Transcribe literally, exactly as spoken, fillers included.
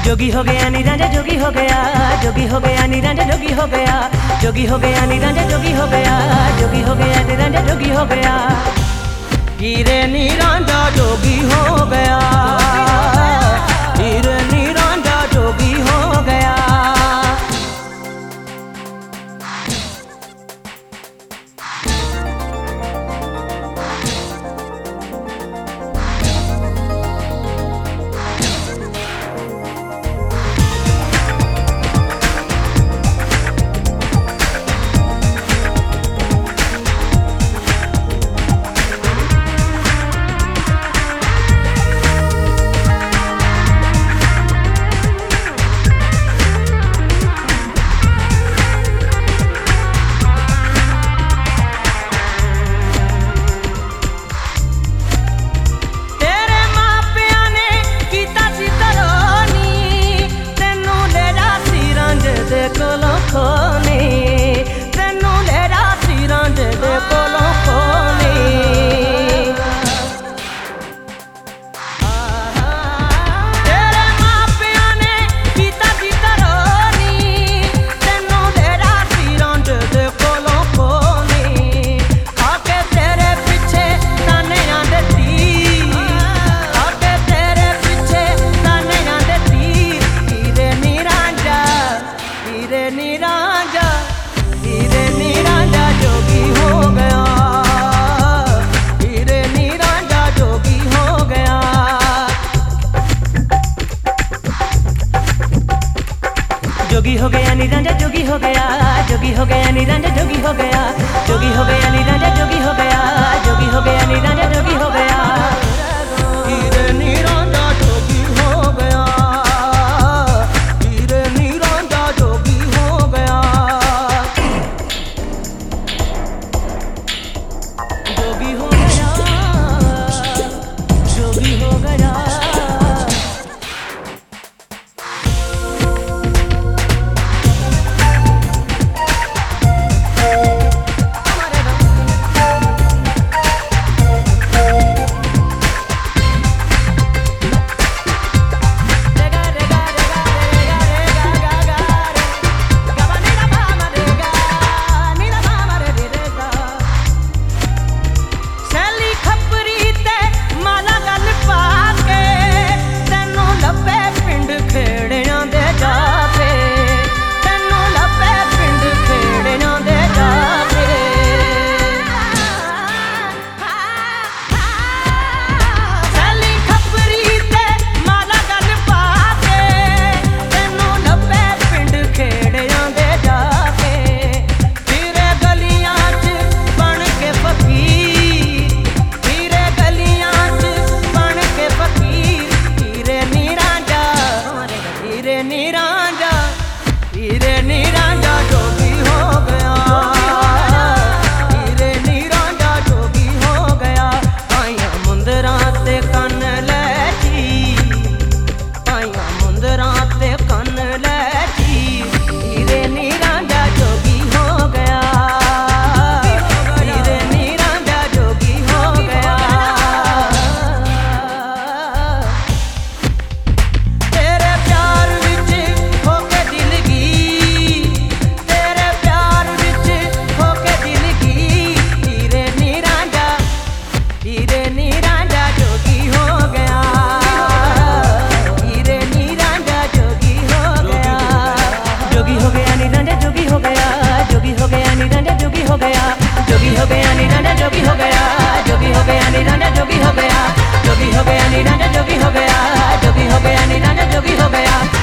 जोगी हो गया निरंजन जोगी हो गया, जोगी हो गया निरंजन जोगी हो गया, जोगी हो गया निरंजन जोगी हो गया, जोगी हो गया निरंजन जोगी हो गया। हीरे निरंजन जोगी हो गया, हीरे निरंजन जोगी हो गया। जोगी हो गया निरंजन जोगी हो गया, जोगी हो गया निरंजन जोगी हो गया, जोगी हो गया निरंजन जोगी हो गया, जोगी हो गया निरंजन जोगी हो गया। हीरे निरंजन जोगी हो गया, हीरे निरंजन जोगी हो गया। जोगी हो गया, जोगी हो गया। जोगी हो गया निरंजन जोगी हो गया, जोगी हो गया निरंजन जोगी हो गया, जोगी हो गया निरंजन जोगी हो गया, जोगी हो गया निरंजन जोगी हो गया, जोगी हो गया निरंजन जोगी हो गया, जोगी हो गया निरंजन जोगी हो गया।